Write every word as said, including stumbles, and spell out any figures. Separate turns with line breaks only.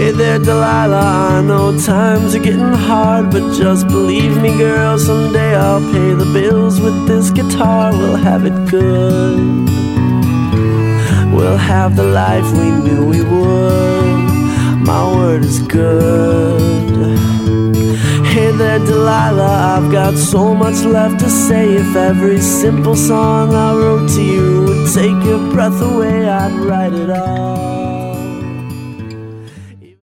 Hey there, Delilah, I know times are getting hard, but just believe me, girl, someday I'll pay the bills with this guitar. We'll have it good. We'll have the life we knew we would. My word is good. Hey there, Delilah, I've got so much left to say. If every simple song I wrote to you would take your breath away, I'd write it all.